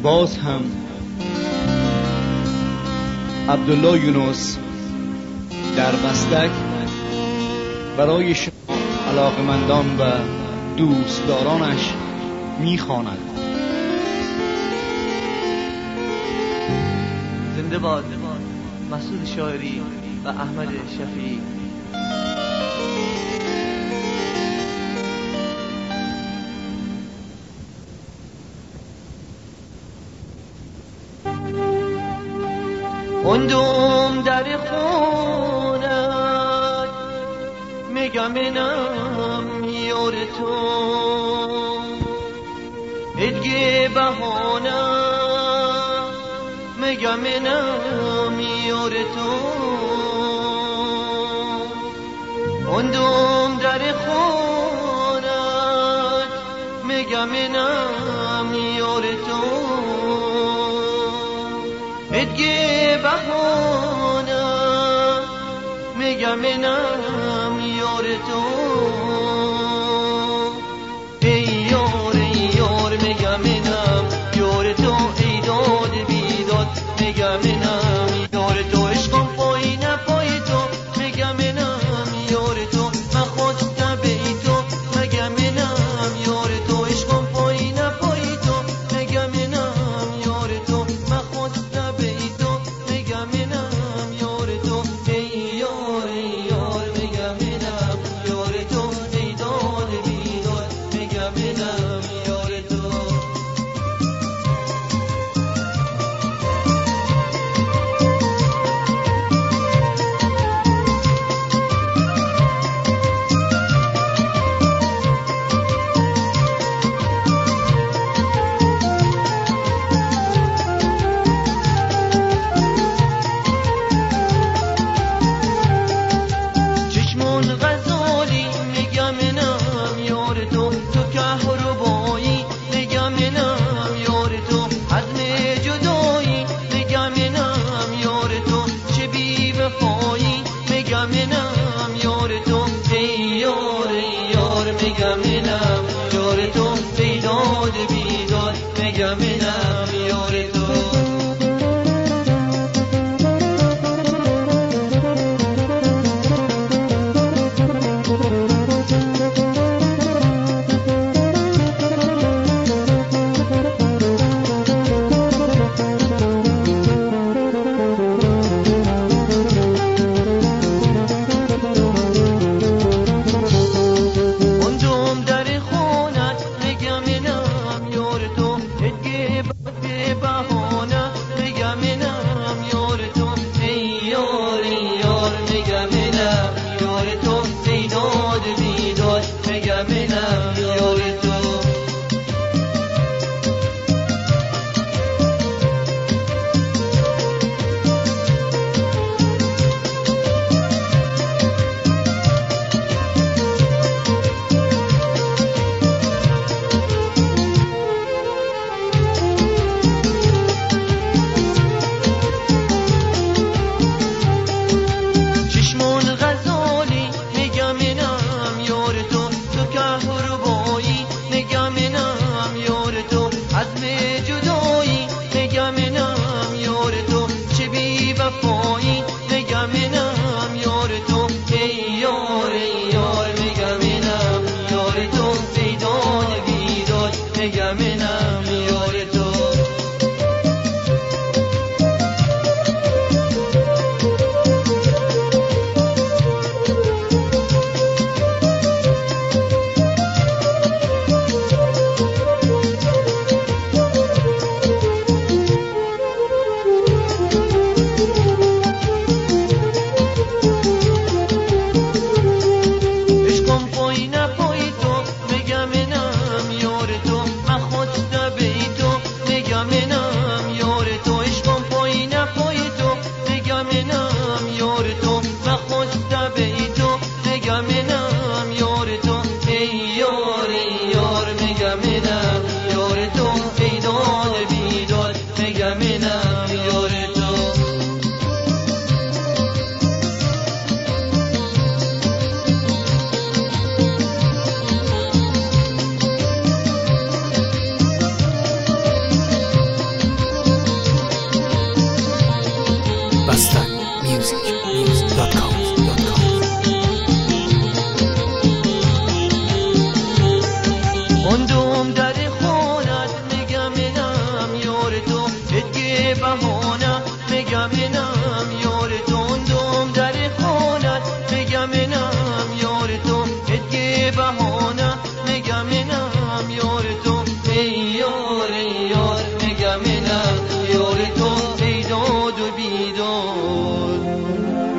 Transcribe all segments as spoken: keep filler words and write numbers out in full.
باز هم عبدالله یونس در قصدک برای شما علاقمندان و دوستدارانش میخواند. زنده باد مسعود شاعری و احمد شفیعی. اندوم در خونت میگم اینم یار تو، ادگی بهانه میگم اینم یار تو. اندوم در خونت میگم اینم یار تو، ادگی بهانه میگم اینم یار تو. ای یار ای یار میگم اینم یار تو، ای داد بیداد میگم اینم یار تو. عشقم پای نه پای تو میگم اینم یار تو، من خود تبعی تو میگم اینم یار تو. عشقم پای نه پای تو میگم اینم یار تو، من خود تبعی تو میگم اینم یار تو. ای یار ای یار میگم اینم یار تو، ای داد بیداد میگم اینم یار تو.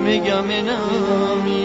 میگم انم